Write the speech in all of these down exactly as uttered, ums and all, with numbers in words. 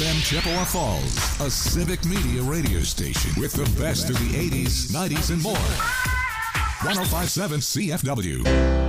M Chippewa Falls, a civic media radio station with the best of the eighties, nineties, and more. one oh five point seven C F W.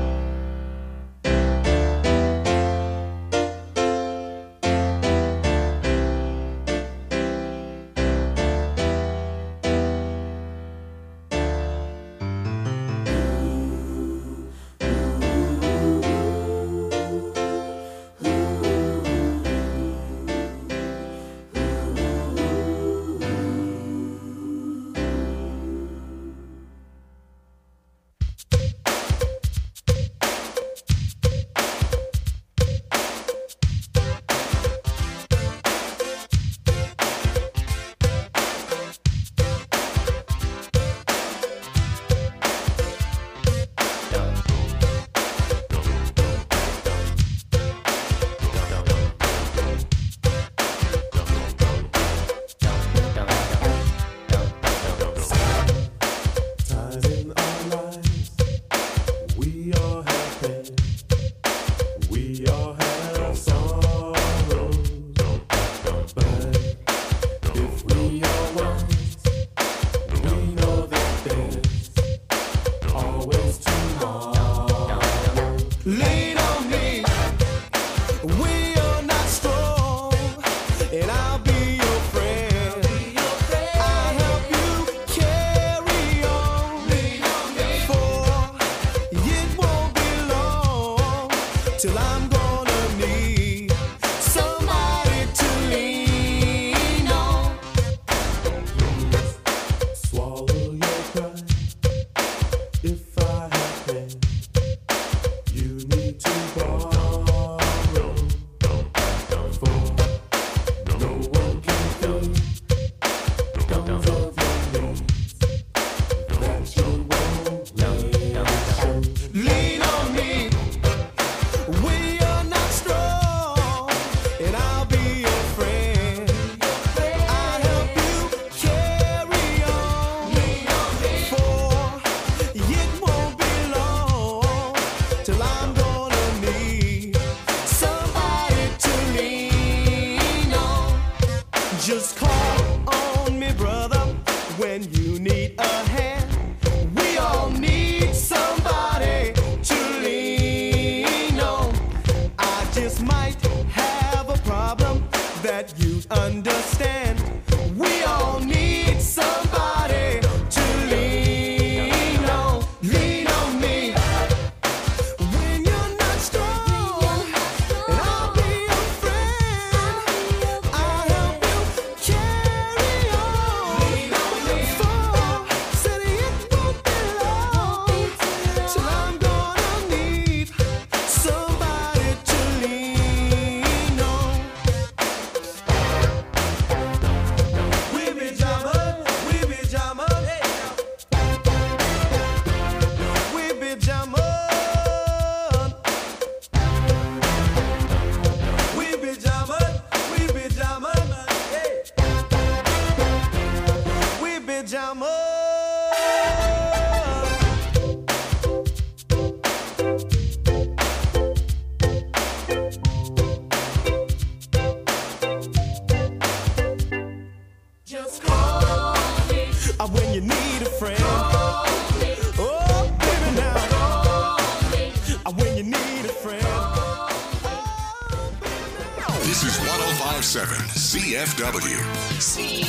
C F W. C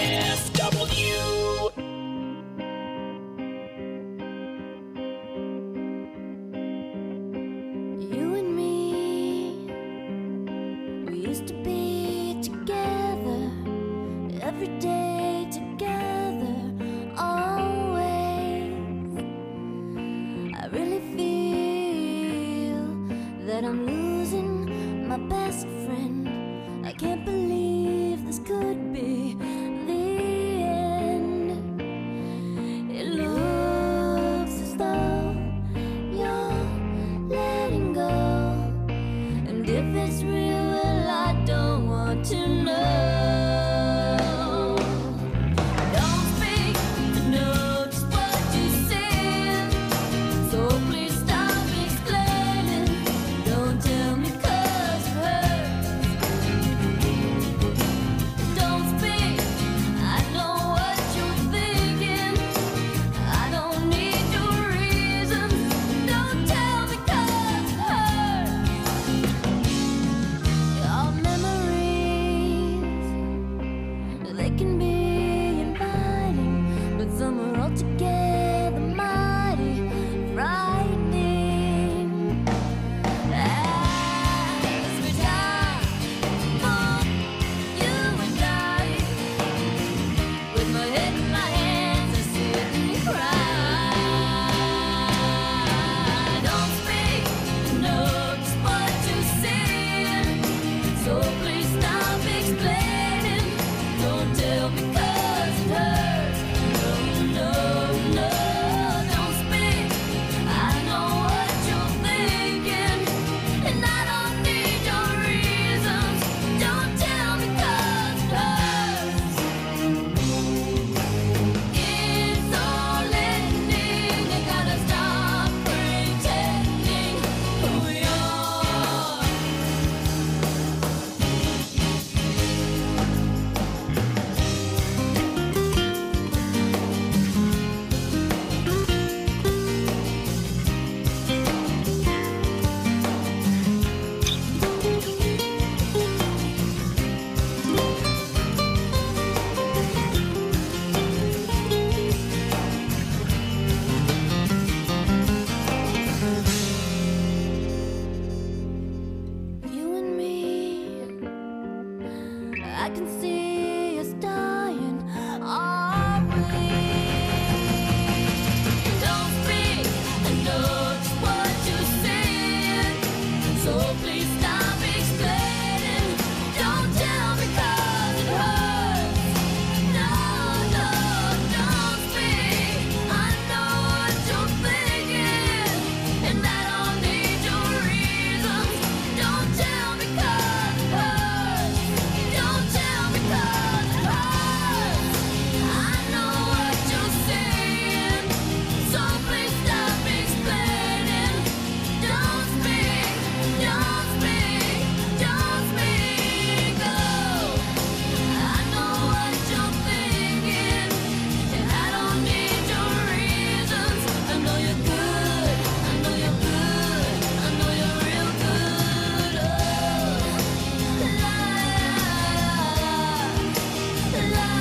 F W. You and me, we used to be together, every day together, always. I really feel that I'm losing my best friend. I can't believe this could be the end. It looks as though you're letting go, and if it's real, well, I don't want to know. Don't speak to know just what you said, so please stop explaining. Don't tell me 'cause it hurts. I can see us dying, are we? Don't speak, I know just what you're saying, so please stop explaining. Don't tell me 'cause it hurts. No, no, don't speak. I know what you're thinking, and I don't need your reasons. Don't tell me 'cause it hurts. Don't tell me 'cause it hurts. I know what you're saying, so please stop explaining. Don't speak, don't speak, don't speak. Oh, I know what you're thinking, and I don't need your reasons. I know you're good, I know you're good, I know you're real good. Oh, la la la la.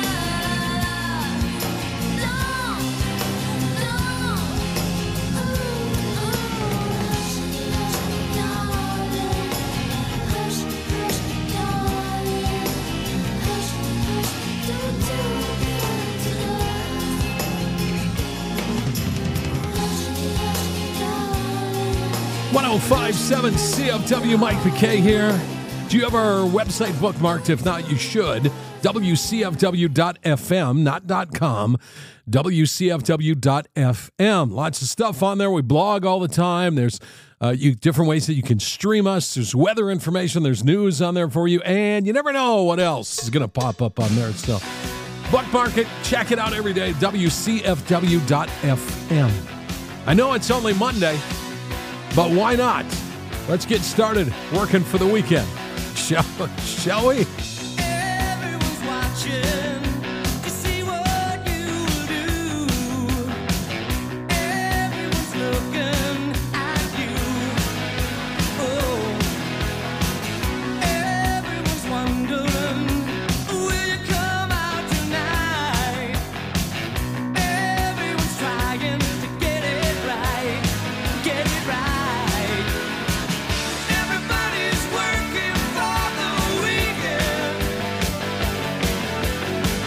one oh five point seven C F W, Mike McKay here. Do you have our website bookmarked? If not, you should. W C F W dot F M, not .com. W C F W dot F M. Lots of stuff on there. We blog all the time. There's uh, you, different ways that you can stream us. There's weather information. There's news on there for you. And you never know what else is going to pop up on there. So bookmark it. Check it out every day. W C F W dot F M. I know it's only Monday, but why not? Let's get started working for the weekend. Shall, shall we? Everyone's watching to see what you do. Everyone's looking at you. Oh, everyone's wondering, will you come out tonight? Everyone's trying to get it right, get it right. Everybody's working for the weekend.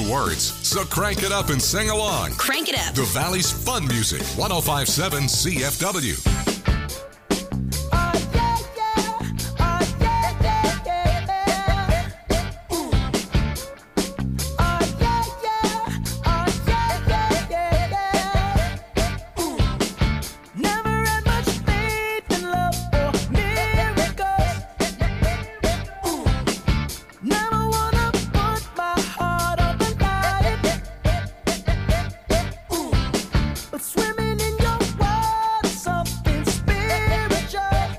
words, so crank it up and sing along. Crank it up. The Valley's fun music, one oh five point seven C F W. Swimming in your world, something spiritual.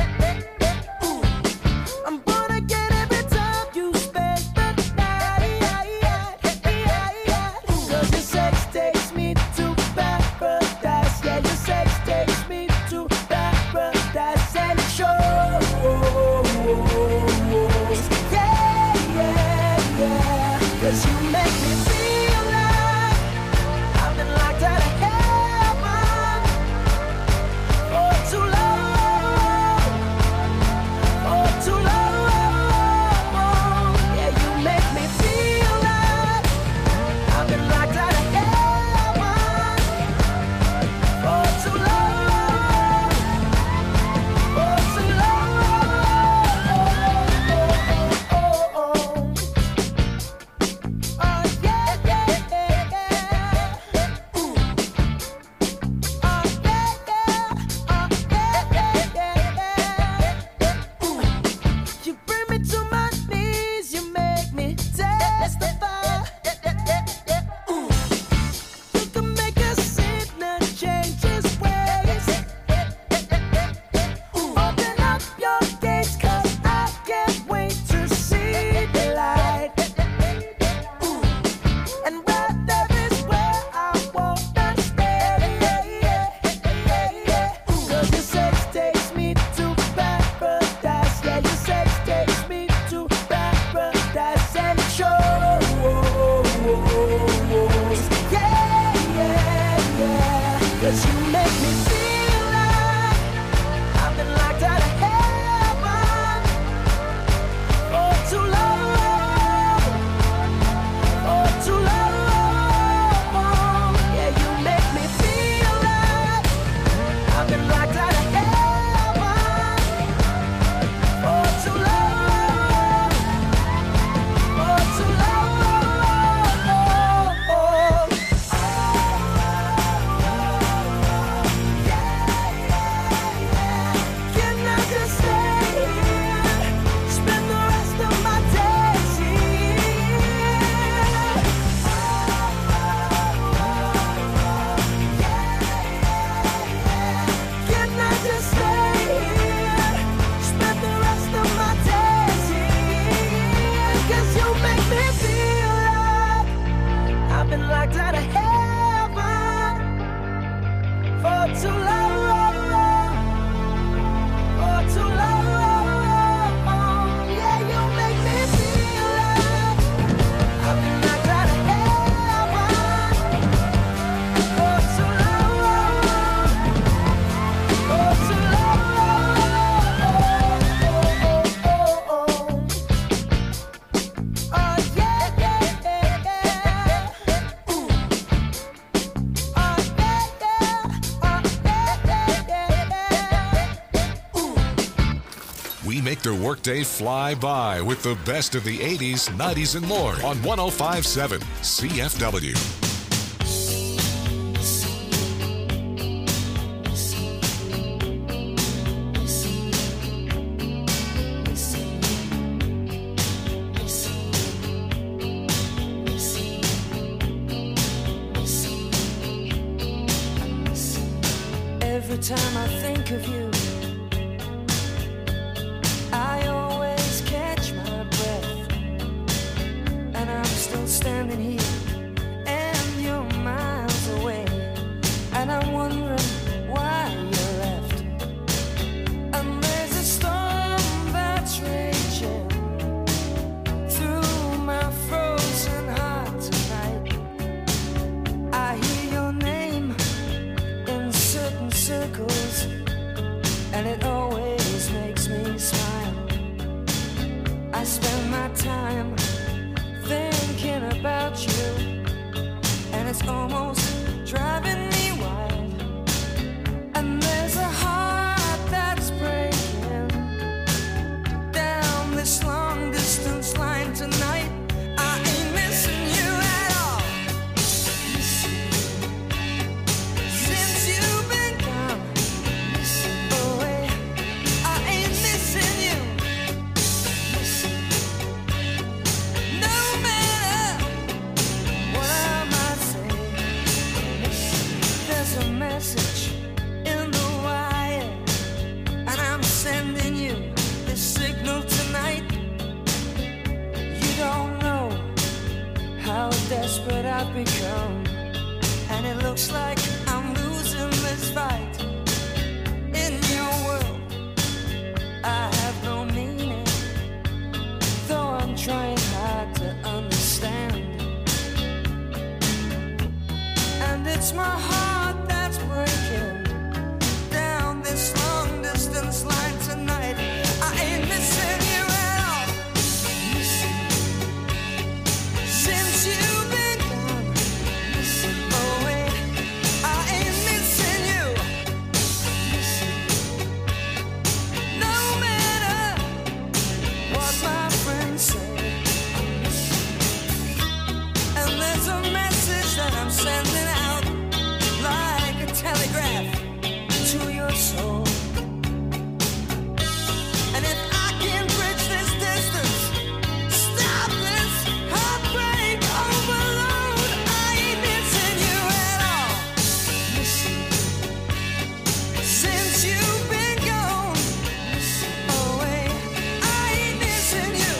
make their workday fly by with the best of the eighties, nineties, and more on one oh five point seven C F W. Every time I think of you, I always catch my breath, and I'm still standing here, and you're miles away, and I'm wondering why you left. And there's a storm that's raging through my frozen heart tonight. I hear your name in certain circles, my heart that's breaking down this long distance line tonight. I ain't missing you at all. Since you've been gone, oh wait, I ain't missing you. No matter what my friends say, and there's a message that I'm sending out like a telegraph to your soul. And if I can bridge this distance, stop this heartbreak overload, I ain't missing you at all. Since you've been gone, oh wait, I ain't missing you.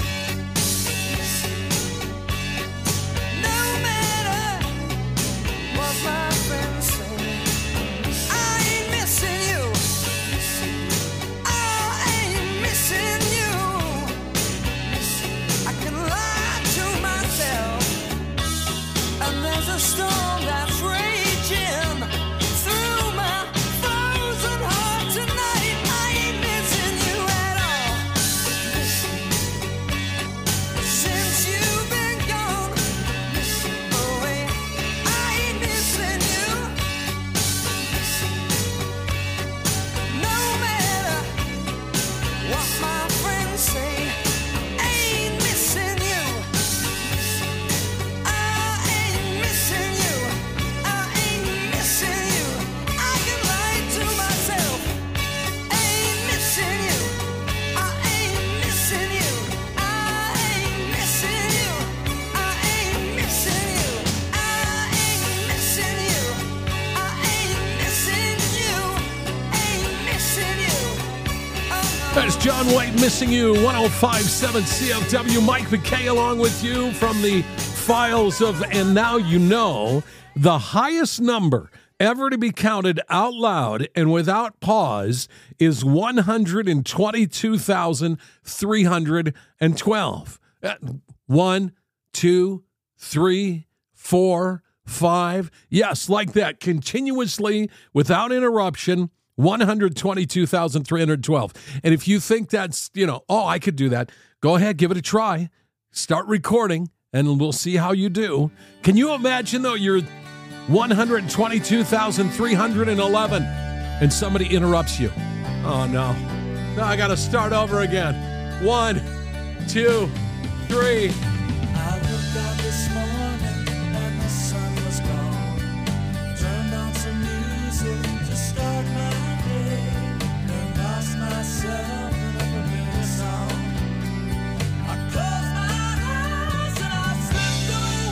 No matter what my friends say, I ain't missing you. I ain't missing you. I can lie to myself, and there's a storm that's raging through my frozen heart tonight. I ain't missing you at all. Since you've been gone, oh wait, I ain't missing you. No matter what my friends say, ain't missing you. I ain't missing you. I ain't missing you. I can lie to myself. Ain't missing you. I ain't missing you. I ain't missing you. I ain't missing you. I ain't missing you. I ain't missing you. Ain't missing you. Oh no. That's John White, Missing You, one oh five point seven C F W. Mike McKay along with you from the files of And Now You Know. The highest number ever to be counted out loud and without pause is one hundred twenty-two thousand three hundred twelve. Uh, One, two, three, four, five. Yes, like that, continuously, without interruption. one hundred twenty-two thousand three hundred twelve. And if you think that's, you know, oh, I could do that, go ahead, give it a try. Start recording, and we'll see how you do. Can you imagine, though, you're one hundred twenty-two thousand three hundred eleven and somebody interrupts you? Oh, no. No, I got to start over again. One, two, three. I looked out this morning and the sun was gone. Turned on some music to start my day, and lost myself in a familiar song. I closed my eyes and I slipped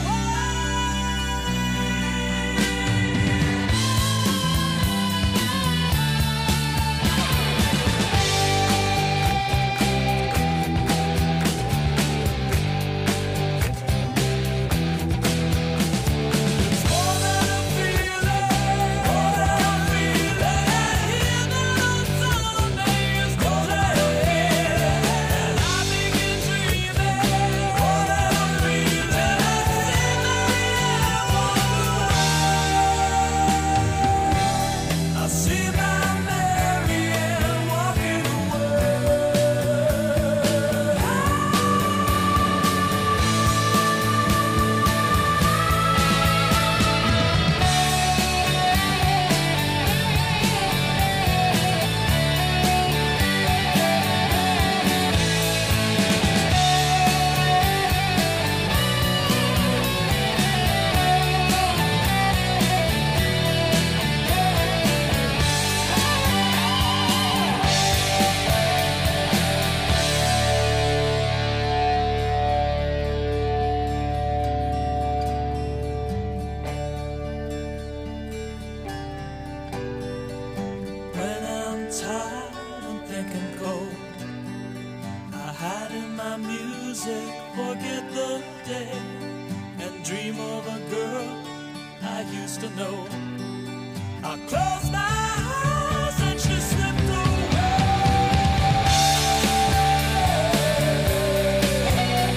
dream of a girl I used to know. I closed my eyes and she slipped away.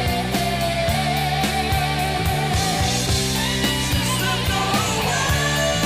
She slipped away.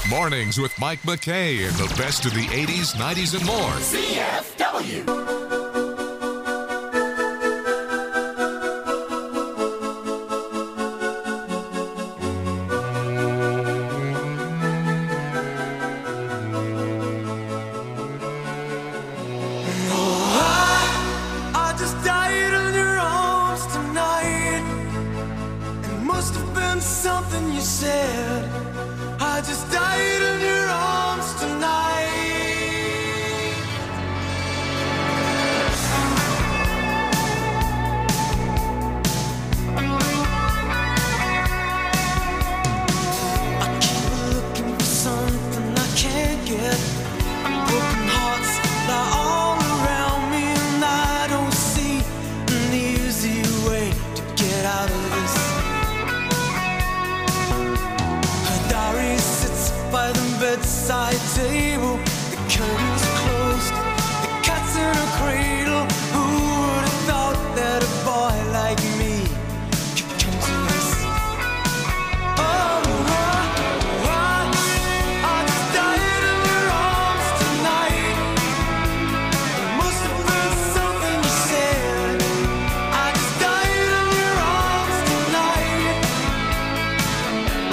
Mornings with Mike McKay and the best of the eighties, nineties, and more. C F W. I just died in your arms tonight. It must have been something you said. I just died in your arms tonight. I keep looking for something I can't get. Broken hearts lie all around me, and I don't see an easy way to get out of this. Her diary sits by the bedside table. The curtains are closed, the cat's in a cradle. Who would have thought that a boy like me could come to this? Oh, I, I, I just died in your arms tonight. It must have been something you said. I just died in your arms tonight. Oh,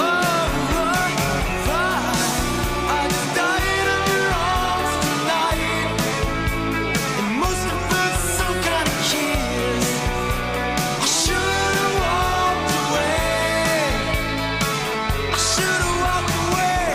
I, I just died in your arms tonight. It must have been some kind of kiss. I should have walked away. I should have walked away.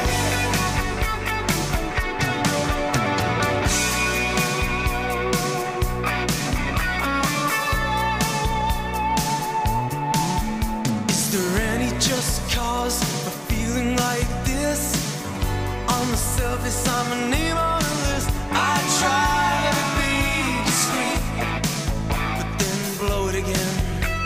Is there any just cause for feeling like this? On the surface, I'm a name on a list. I try to be discreet, but then blow it again.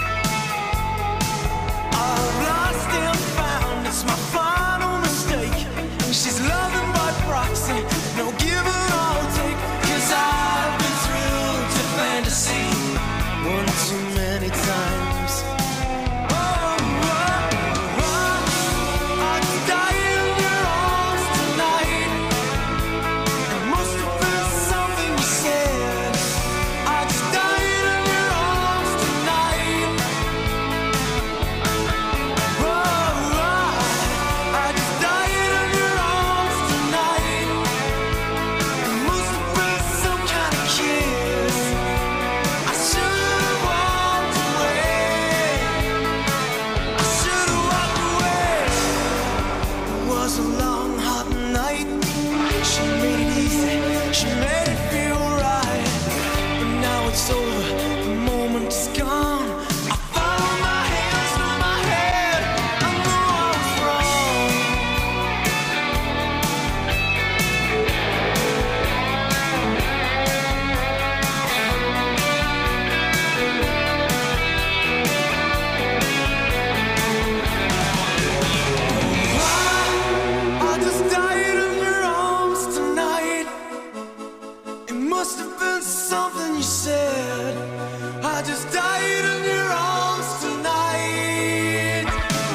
I've lost and found, it's my final mistake. She's loving by proxy, no give and I'll take. Cause I've been thrilled to fantasy one too many times. Oh, oh, oh, I just died in your arms tonight. It must have been something you said. I just died in your arms tonight. Oh, oh, I just died in your arms tonight. It must have been some kind of kiss. I should have walked away. I should have walked away. It was a long, hot night. She made it easy. She made it feel right. But now it's over. The moment is gone. I follow my hands through my head. I know I was wrong. I just died in your arms tonight. It must have been something you said. I just died in your arms tonight.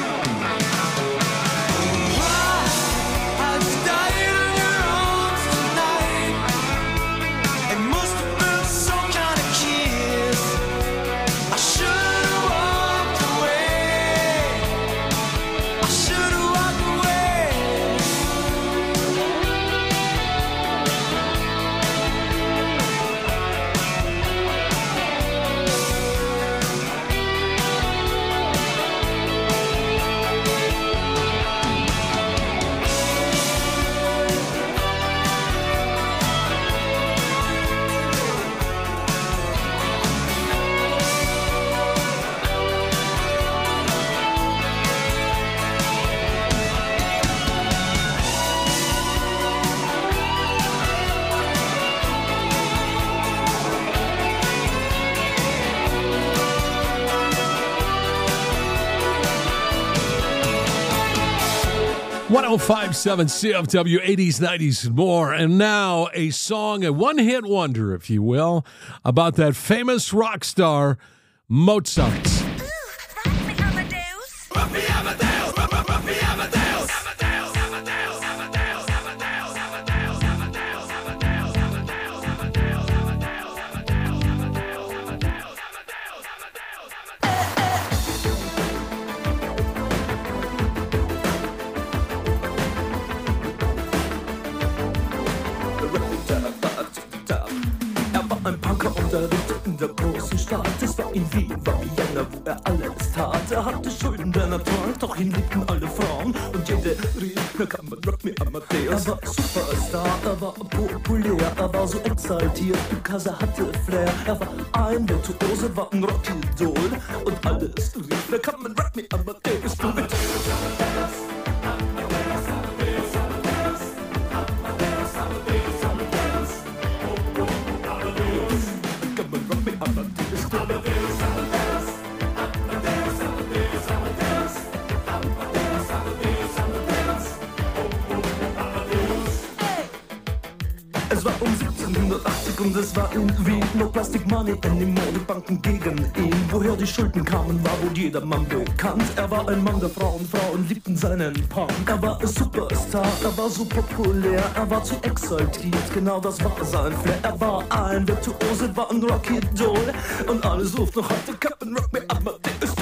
I just died in your arms tonight. It must have been some kind of kiss. I should have walked away. I should have walked away. one oh five point seven C F W, eighties, nineties, and more. And now a song, a one-hit wonder, if you will, about that famous rock star, Mozart. Amadeus. Amadeus. Amadeus. Amadeus. Amadeus. Amadeus. in Wien war Vienna, wo er alles tat. Er hatte Schulden, denn er trank, doch ihn liebten alle Frauen. Und jede rief, na kann man rock me Amadeus. Er war Superstar, er war populär, er war so exaltiert, because er hatte Flair. Er war ein Virtuose, war ein Rockidol. Und alles rief, na kann man rock me Amadeus. Du mit Es war um siebzehnhundertachtzig und es war in Wien. No Plastic Money anymore, die Banken gegen ihn. Woher die Schulden kamen, war wohl jedermann bekannt. Er war ein Mann der Frauen, Frauen liebten seinen Punk. Er war ein Superstar, er war so populär, er war zu exaltiert, genau das war sein Flair. Er war ein Virtuose, war ein Rockidol. Und alles ruft noch heute, Captain Rock me Amadeus.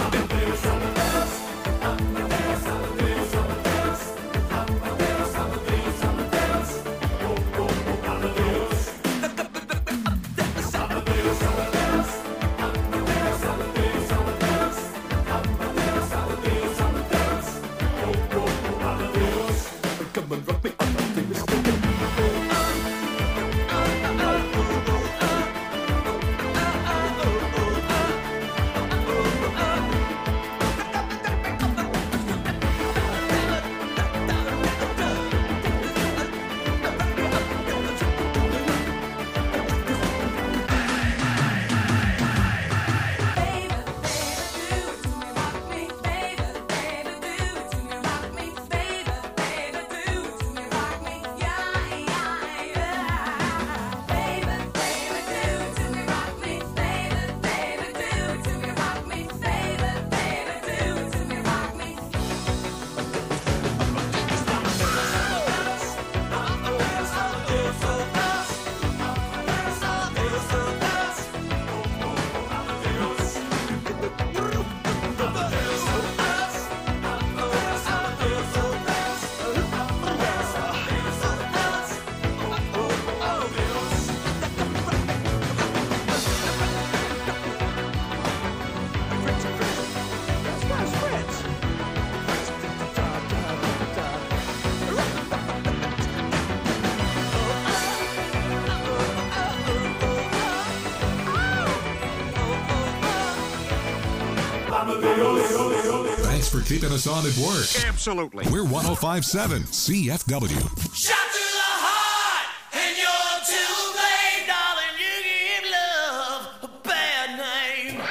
Thanks for keeping us on at work. Absolutely. We're one oh five point seven C F W. Shot to the heart, and you're too late, darling. You give love a bad name.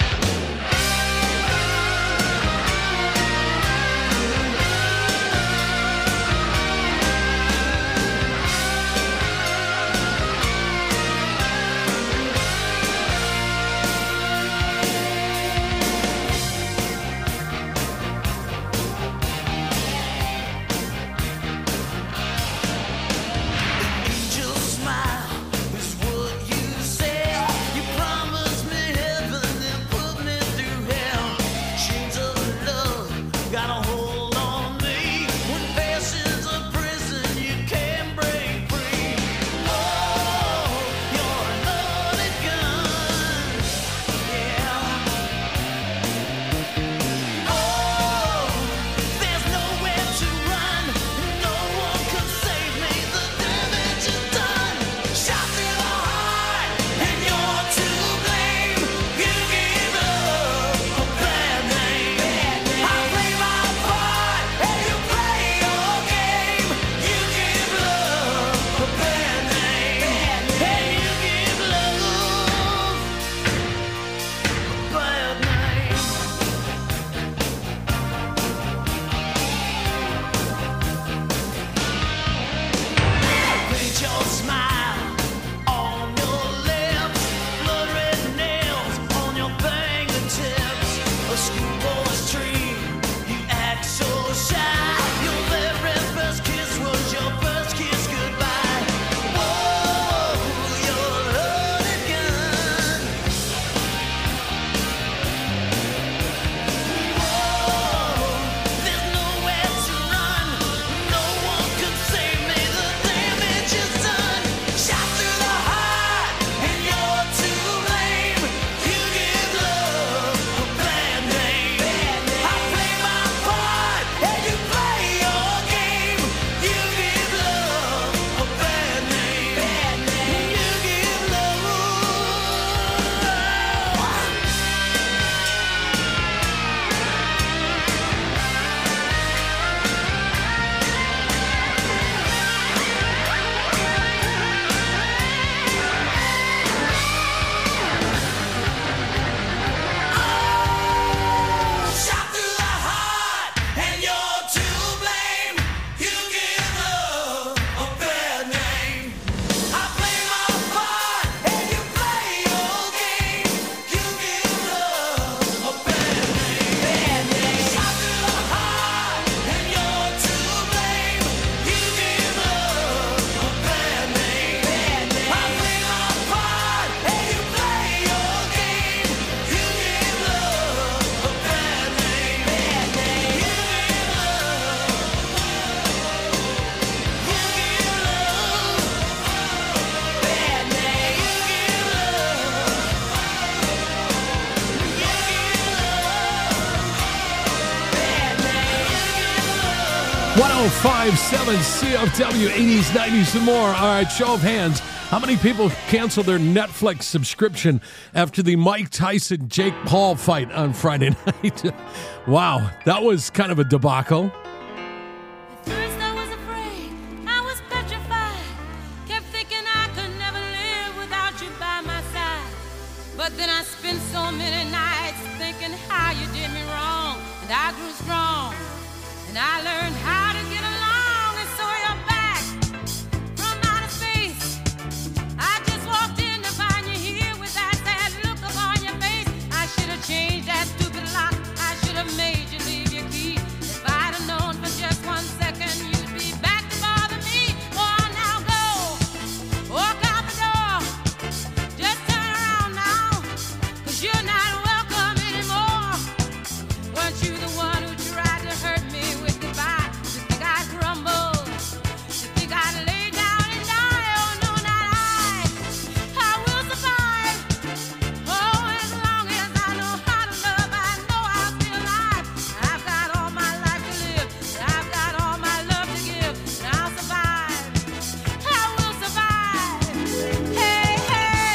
one oh five point seven C F W, eighties, nineties, and more. All right, show of hands. How many people canceled their Netflix subscription after the Mike Tyson-Jake Paul fight on Friday night? Wow, that was kind of a debacle. At first I was afraid, I was petrified. Kept thinking I could never live without you by my side. But then I spent so many nights thinking how you did me wrong. And I grew strong, and I learned how to get along. And so you're back from outer space. I just walked in to find you here with that sad look upon your face. I should have changed that stupid lock. I should have made you leave your key. If I'd have known for just one second you'd be back to bother me. Oh, now go, walk out the door. Just turn around now, 'cause you're not welcome anymore. Weren't you the one who tried to hurt me with goodbye? You think I'd crumble? You think I'd lay down and die? Oh, no, not I. I will survive. Oh, as long as I know how to love, I know I'll be alive. I've got all my life to live. I've got all my love to give. And I'll survive. I will survive. Hey, hey.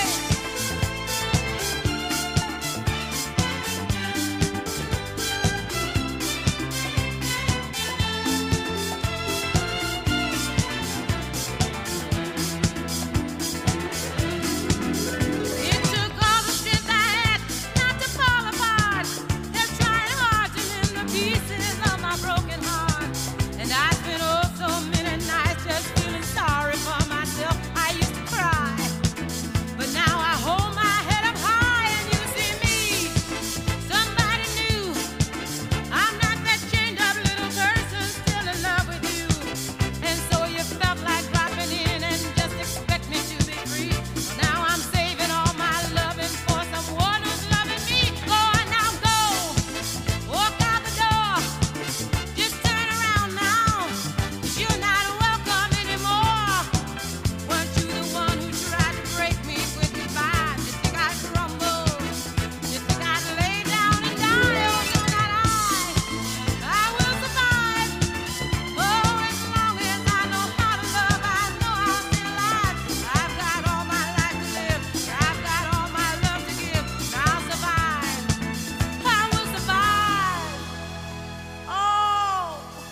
It took all the strength I had not to fall apart. Kept trying hard to mend the pieces of my broken heart. And I spent oh so many nights just feeling sorry for myself. I used to cry, but now I hold my head up high and you see me, somebody new. I'm not that chained up little person still in love with you. And so you felt like dropping in and just expect me to be free. Now I'm saving all my loving for someone who's loving me. Go on now, go, walk out the door. Just turn around now, 'cause you're not welcome anymore. Weren't you the one who tried to break me with goodbye? You think I'd crumble? You think I'd lay down and die? Oh, no, not I. I will survive. Oh, as long as I know how to love, I know I'll stay alive. I've got all my life to live. I've got all my love to give. And I'll survive. I will survive. Oh.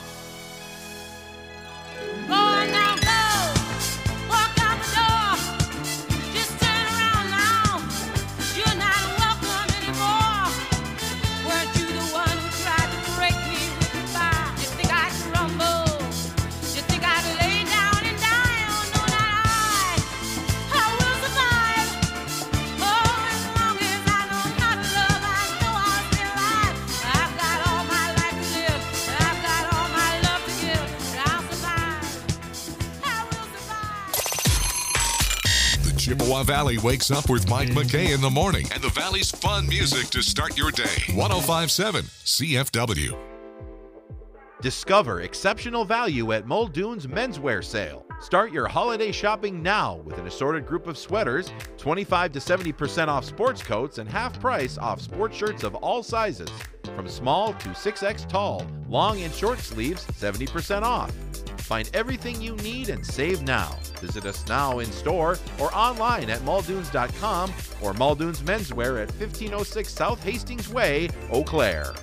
Go on now, go. Walk out the door. Just turn around now, 'cause you're not welcome anymore. Weren't you the one who tried to break me with goodbye? You think I'd crumble? You think I'd lay down and die? Oh, no, not I. I will survive. Oh, as long as I know how to love, I know I'll stay alive. I've got all my life to live. I've got all my love to give. And I'll survive. I will survive. The Chippewa Valley wakes up with Mike McKay in the morning and the Valley's fun music to start your day. one oh five point seven C F W. Discover exceptional value at Muldoon's Menswear Sale. Start your holiday shopping now with an assorted group of sweaters, twenty-five to seventy percent off sports coats, and half price off sports shirts of all sizes. From small to six X tall, long and short sleeves, seventy percent off. Find everything you need and save now. Visit us now in store or online at muldoons dot com or Muldoon's Menswear at fifteen oh six South Hastings Way, Eau Claire.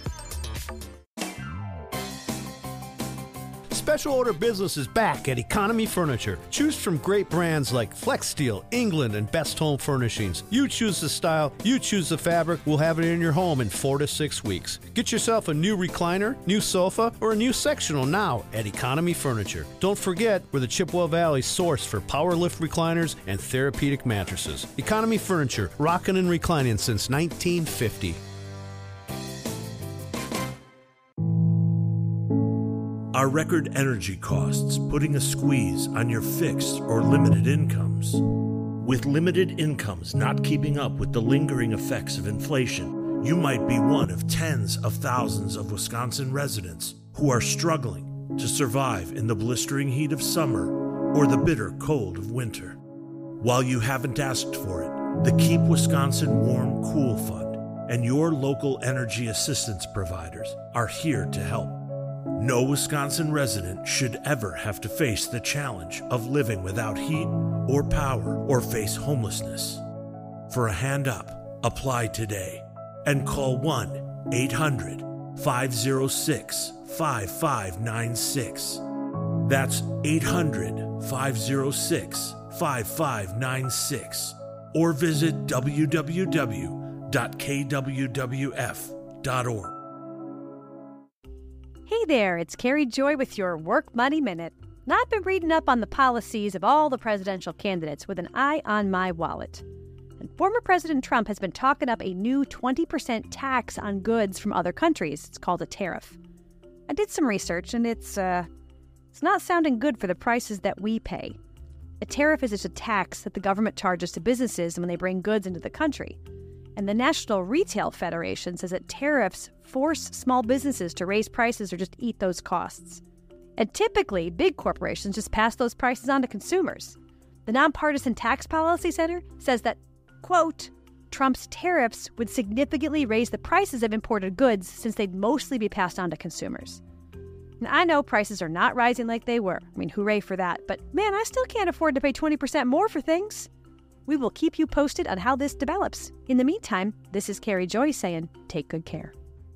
Special order business is back at Economy Furniture. Choose from great brands like Flex Steel, England, and Best Home Furnishings. You choose the style, you choose the fabric, we'll have it in your home in four to six weeks. Get yourself a new recliner, new sofa, or a new sectional now at Economy Furniture. Don't forget, we're the Chippewa Valley source for power lift recliners and therapeutic mattresses. Economy Furniture, rockin' and reclining since nineteen fifty. Are record energy costs putting a squeeze on your fixed or limited incomes? With limited incomes not keeping up with the lingering effects of inflation, you might be one of tens of thousands of Wisconsin residents who are struggling to survive in the blistering heat of summer or the bitter cold of winter. While you haven't asked for it, the Keep Wisconsin Warm Cool Fund and your local energy assistance providers are here to help. No Wisconsin resident should ever have to face the challenge of living without heat or power or face homelessness. For a hand up, apply today and call one eight hundred five oh six five five nine six. That's eight hundred five oh six five five nine six. Or visit w w w dot k w w f dot org. Hey there, it's Carrie Joy with your Work Money Minute. Now, I've been reading up on the policies of all the presidential candidates with an eye on my wallet. And former President Trump has been talking up a new twenty percent tax on goods from other countries. It's called a tariff. I did some research, and it's, uh, it's not sounding good for the prices that we pay. A tariff is just a tax that the government charges to businesses when they bring goods into the country. And the National Retail Federation says that tariffs force small businesses to raise prices or just eat those costs. And typically, big corporations just pass those prices on to consumers. The Nonpartisan Tax Policy Center says that, quote, Trump's tariffs would significantly raise the prices of imported goods since they'd mostly be passed on to consumers. And I know prices are not rising like they were. I mean, hooray for that. But man, I still can't afford to pay twenty percent more for things. We will keep you posted on how this develops. In the meantime, this is Carrie Joy saying, take good care.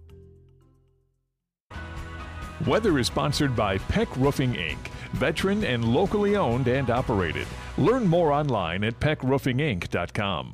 Weather is sponsored by Peck Roofing Incorporated, veteran and locally owned and operated. Learn more online at peck roofing inc dot com.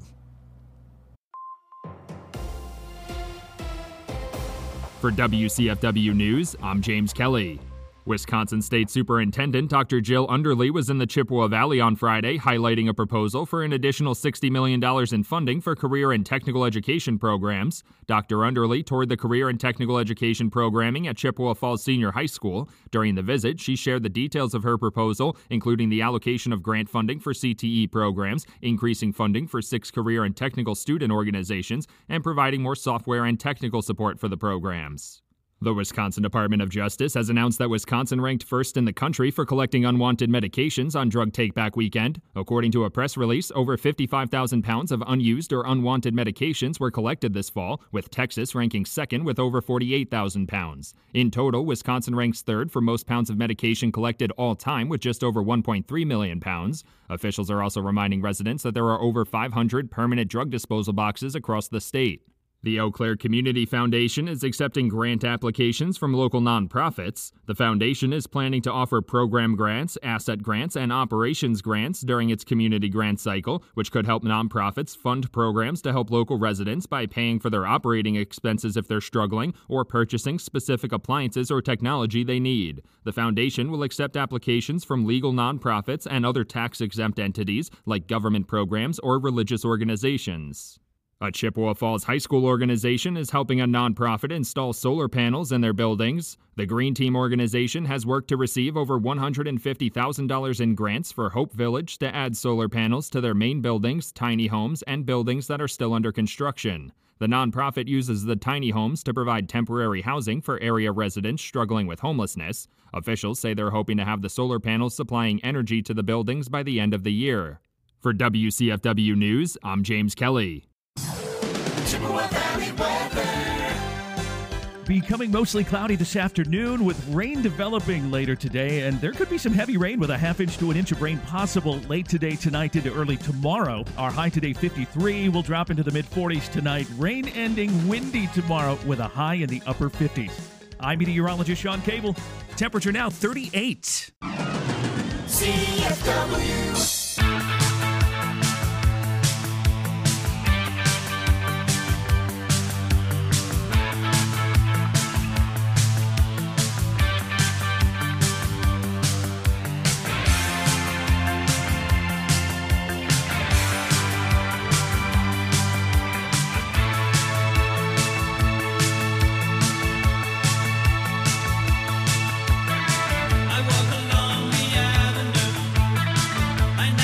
For W C F W News, I'm James Kelly. Wisconsin State Superintendent Doctor Jill Underly was in the Chippewa Valley on Friday, highlighting a proposal for an additional sixty million dollars in funding for career and technical education programs. Doctor Underly toured the career and technical education programming at Chippewa Falls Senior High School. During the visit, she shared the details of her proposal, including the allocation of grant funding for C T E programs, increasing funding for six career and technical student organizations, and providing more software and technical support for the programs. The Wisconsin Department of Justice has announced that Wisconsin ranked first in the country for collecting unwanted medications on Drug Take-Back Weekend. According to a press release, over fifty-five thousand pounds of unused or unwanted medications were collected this fall, with Texas ranking second with over forty-eight thousand pounds. In total, Wisconsin ranks third for most pounds of medication collected all time with just over one point three million pounds. Officials are also reminding residents that there are over five hundred permanent drug disposal boxes across the state. The Eau Claire Community Foundation is accepting grant applications from local nonprofits. The foundation is planning to offer program grants, asset grants, and operations grants during its community grant cycle, which could help nonprofits fund programs to help local residents by paying for their operating expenses if they're struggling or purchasing specific appliances or technology they need. The foundation will accept applications from legal nonprofits and other tax-exempt entities like government programs or religious organizations. A Chippewa Falls High School organization is helping a nonprofit install solar panels in their buildings. The Green Team organization has worked to receive over one hundred fifty thousand dollars in grants for Hope Village to add solar panels to their main buildings, tiny homes, and buildings that are still under construction. The nonprofit uses the tiny homes to provide temporary housing for area residents struggling with homelessness. Officials say they're hoping to have the solar panels supplying energy to the buildings by the end of the year. For W C F W News, I'm James Kelly. Chippewa Valley weather. Becoming mostly cloudy this afternoon with rain developing later today, and there could be some heavy rain with a half inch to an inch of rain possible late today, tonight, into early tomorrow. Our high today fifty-three will drop into the mid forties tonight. Rain ending windy tomorrow with a high in the upper fifties. I'm meteorologist Sean Cable. Temperature now thirty-eight. C F W. I walk along the avenue. I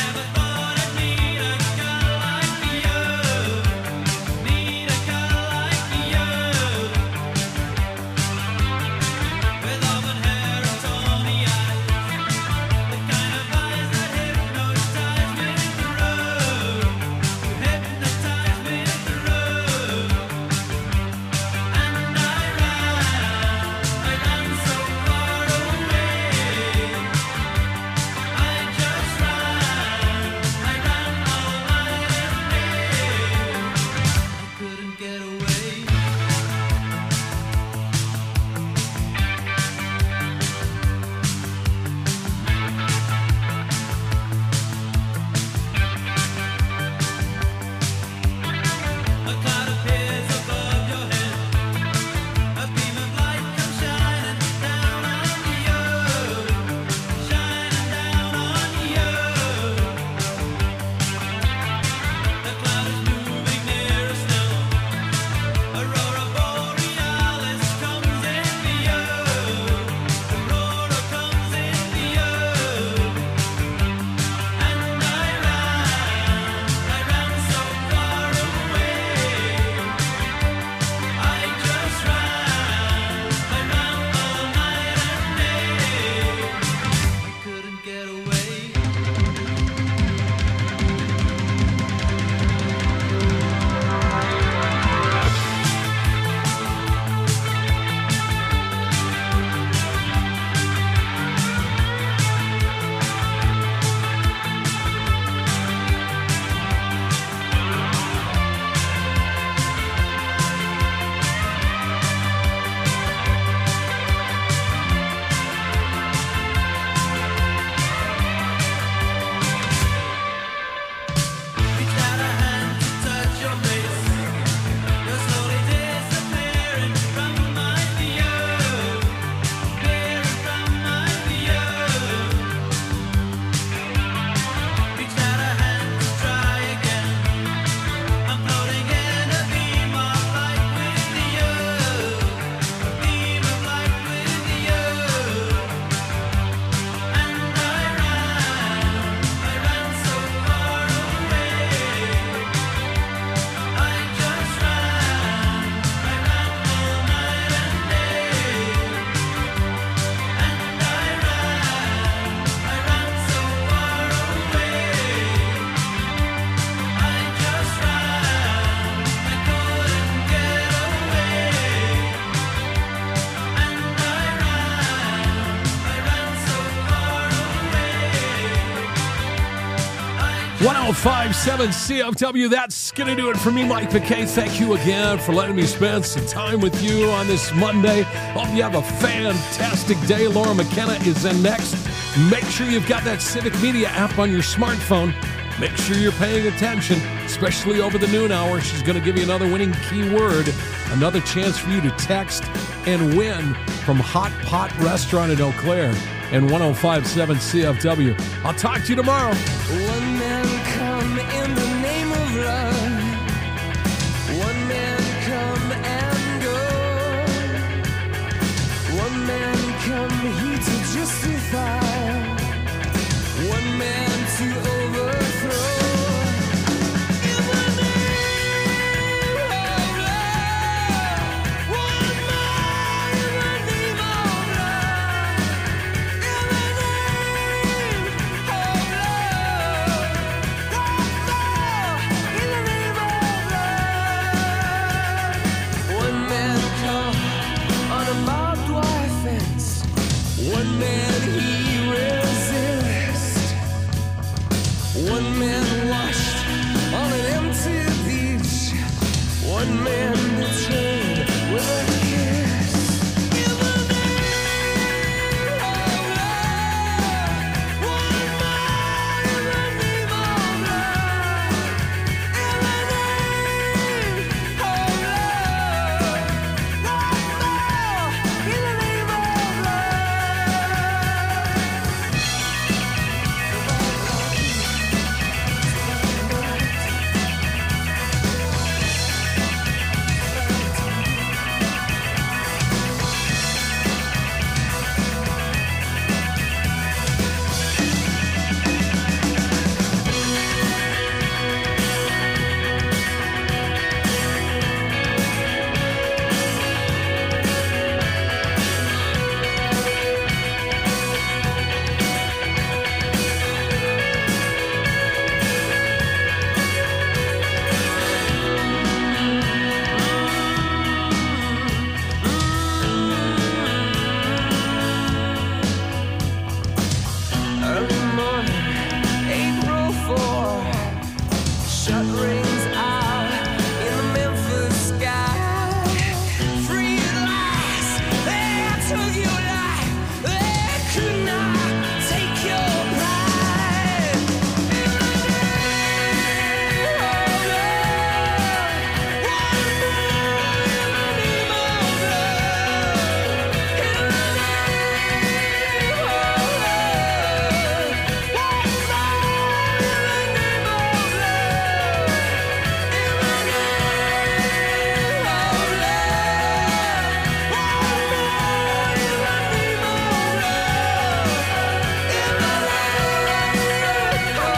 one oh five point seven C F W. That's going to do it for me, Mike McKay. Thank you again for letting me spend some time with you on this Monday. Hope you have a fantastic day. Laura McKenna is in next. Make sure you've got that Civic Media app on your smartphone. Make sure you're paying attention, especially over the noon hour. She's going to give you another winning keyword, another chance for you to text and win from Hot Pot Restaurant in Eau Claire and one oh five point seven C F W. I'll talk to you tomorrow. One man come in the name of love. One man come and go. One man come here to justify. One man to overthrow. In the name of love. One man in the name of love. In the name of love. In the name of love. One man come on a barbed wire fence. One man he resists. One man washed on an empty beach. One man betrayed with a kiss. In the name of love. One man in the name of love. In the name of love. One more in the name of early morning, April fourth. Shut rings out in the Memphis sky. Free at last, they took your life. They could not take your pride. In the name of love. One more in the name of love. In the name of love. One more in the name of love. In the name of love. One more in the name of love. In the name of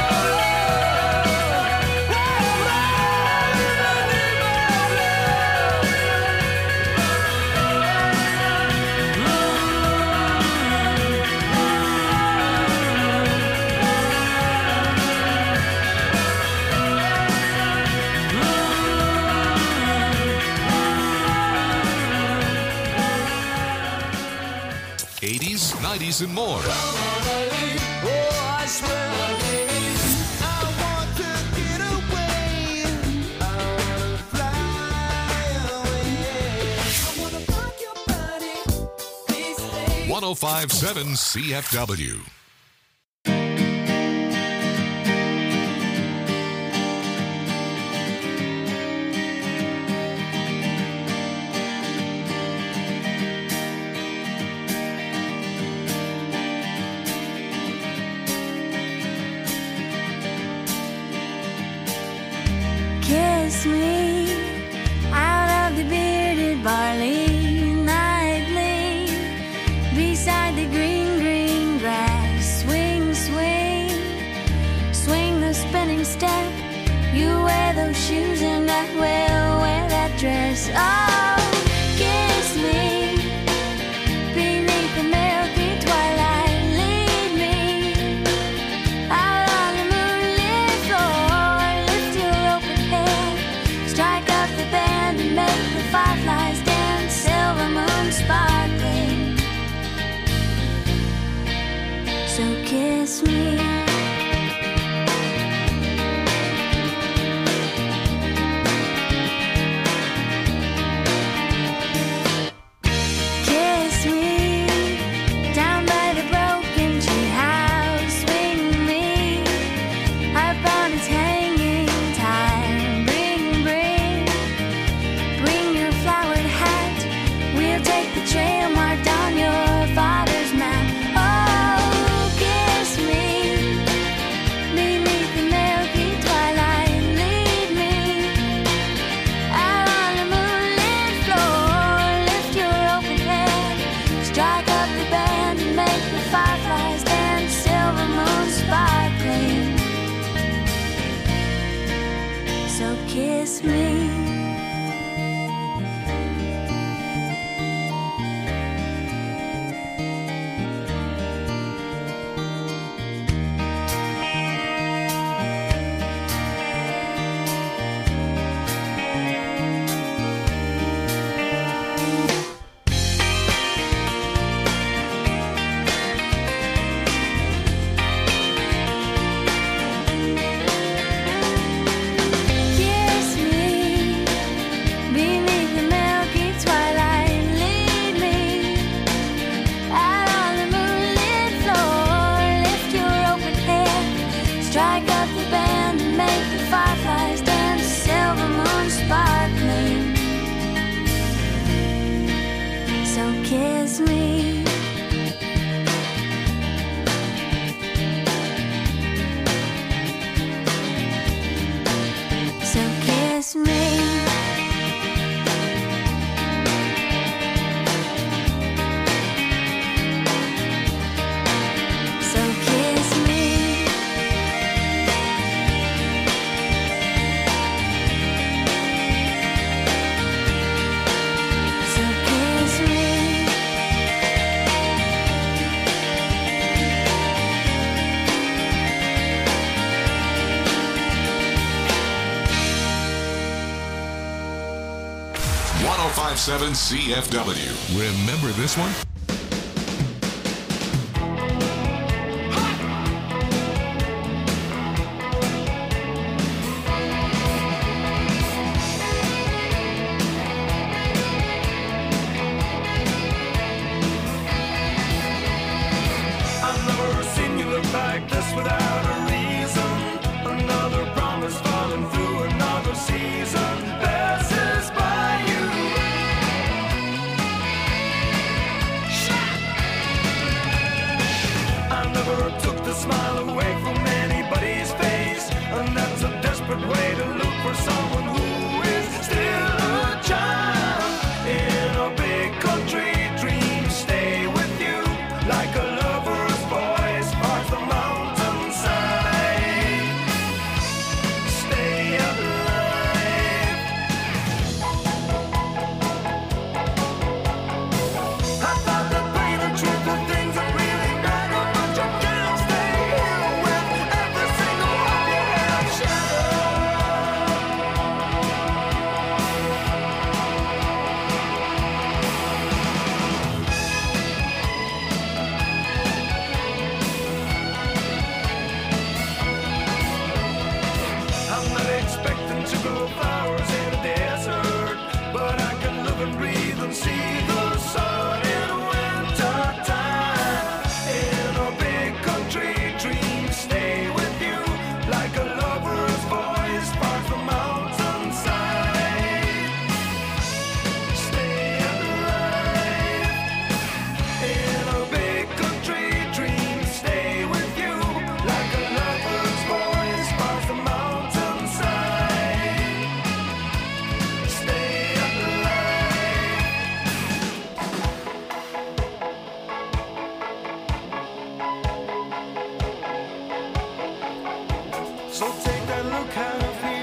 eighties, nineties, and more. Oh, I swear I want to get away. I wanna fly away. I wanna rock your body. Please stay. one oh five point seven C F W. Kiss me out of the bearded barley nightly, beside the green, green grass. Swing, swing, swing the spinning step. You wear those shoes and I will wear that dress. Oh, kiss me beneath the milky twilight. Lead me out on the moonlit floor. Lift your open head, strike up the band and make the fireflies dance. Silver moon sparkling. So kiss me. kiss me. Kiss me beneath the milky twilight. Lead me out on the moonlit floor. Lift your open hair, strike up the band, and make the fireflies dance. Silver moon sparkling. So kiss me. So kiss me. So kiss me. So kiss me. one oh five point seven C F W. Remember this one? I've never seen you look like this without a reason. Another promise falling through another season passes by you. I never took the smile away from anybody's face, and that's a desperate way to look for someone who is still a child in a big country dream. Stay with you like a lover's voice parts the mountainside. Stay alive. I thought that pain and truth were things that really matter, but you can't stay here with every single one you have shattered. I'm not expecting to grow flowers in a desert, but I can live and breathe and see the sun in winter time. In a big country dream, stay with you like a lover's voice parts the mountainside. Stay alive. In a big country dream, stay with you like a lover's voice parts the mountainside. Stay alive. So take that look out of here.